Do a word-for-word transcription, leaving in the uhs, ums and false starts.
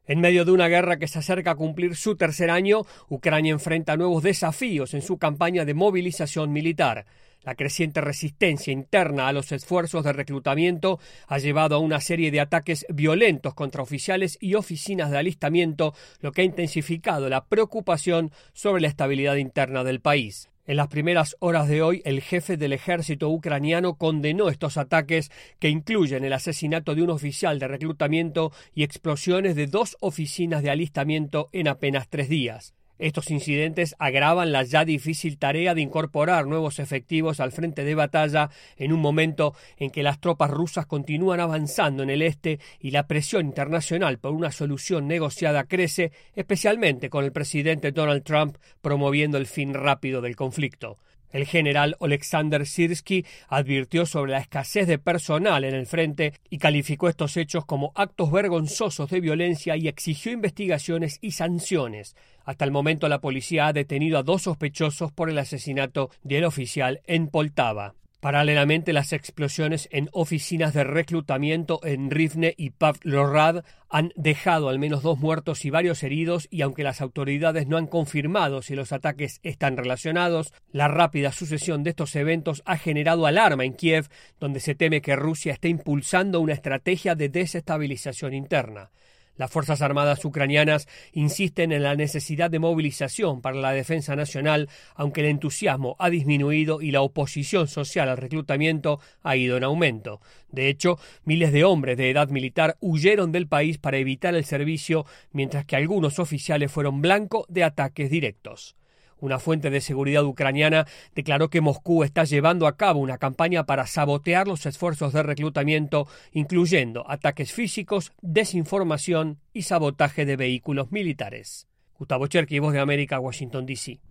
En medio de una guerra que se acerca a cumplir su tercer año, Ucrania enfrenta nuevos desafíos en su campaña de movilización militar. La creciente resistencia interna a los esfuerzos de reclutamiento ha llevado a una serie de ataques violentos contra oficiales y oficinas de alistamiento, lo que ha intensificado la preocupación sobre la estabilidad interna del país. En las primeras horas de hoy, el jefe del ejército ucraniano condenó estos ataques, que incluyen el asesinato de un oficial de reclutamiento y explosiones de dos oficinas de alistamiento en apenas tres días. Estos incidentes agravan la ya difícil tarea de incorporar nuevos efectivos al frente de batalla en un momento en que las tropas rusas continúan avanzando en el este y la presión internacional por una solución negociada crece, especialmente con el presidente Donald Trump promoviendo el fin rápido del conflicto. El general Oleksandr Syrskyi advirtió sobre la escasez de personal en el frente y calificó estos hechos como actos vergonzosos de violencia y exigió investigaciones y sanciones. Hasta el momento, la policía ha detenido a dos sospechosos por el asesinato del oficial en Poltava. Paralelamente, las explosiones en oficinas de reclutamiento en Rivne y Pavlorad han dejado al menos dos muertos y varios heridos, y aunque las autoridades no han confirmado si los ataques están relacionados, la rápida sucesión de estos eventos ha generado alarma en Kiev, donde se teme que Rusia esté impulsando una estrategia de desestabilización interna. Las Fuerzas Armadas ucranianas insisten en la necesidad de movilización para la defensa nacional, aunque el entusiasmo ha disminuido y la oposición social al reclutamiento ha ido en aumento. De hecho, miles de hombres de edad militar huyeron del país para evitar el servicio, mientras que algunos oficiales fueron blanco de ataques directos. Una fuente de seguridad ucraniana declaró que Moscú está llevando a cabo una campaña para sabotear los esfuerzos de reclutamiento, incluyendo ataques físicos, desinformación y sabotaje de vehículos militares. Gustavo Cherky, Voz de América, Washington, D C